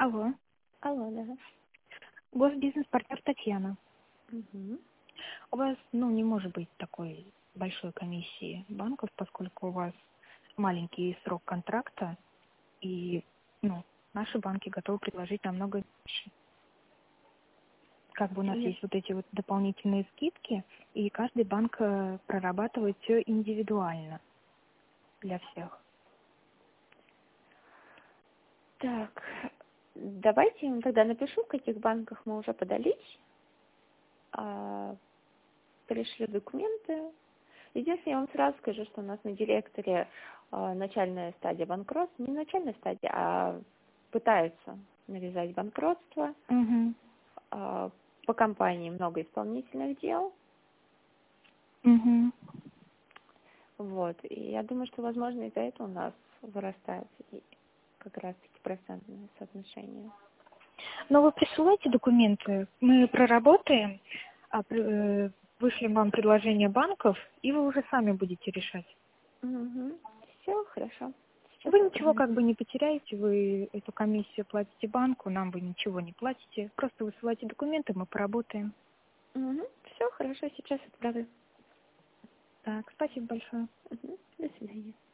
Алло, Алло, да. госбизнес-партнер Татьяна. Мгм. У вас, не может быть такой большой комиссии банков, поскольку у вас маленький срок контракта, и, наши банки готовы предложить намного меньше. Как бы у нас Нет. есть вот эти вот дополнительные скидки, и каждый банк прорабатывает все индивидуально для всех. Так, давайте я вам тогда напишу, в каких банках мы уже подались, а, пришлю документы. Единственное, я вам сразу скажу, что у нас на директоре начальная стадия банкротства, не начальная стадия, а пытаются навязать банкротство. Угу. По компании много исполнительных дел. Угу. Вот. И я думаю, что, возможно, из-за этого у нас вырастает и как раз-таки процентное соотношение. Но вы присылайте документы, мы проработаем, вышлем вам предложение банков, и вы уже сами будете решать. Угу. Все, хорошо. Сейчас Вы ничего оформлю. как бы не потеряете, вы эту комиссию платите банку, нам вы ничего не платите. Просто высылайте документы, мы поработаем. Угу. Все, хорошо, сейчас отправлю. Так, спасибо большое. Угу. До свидания.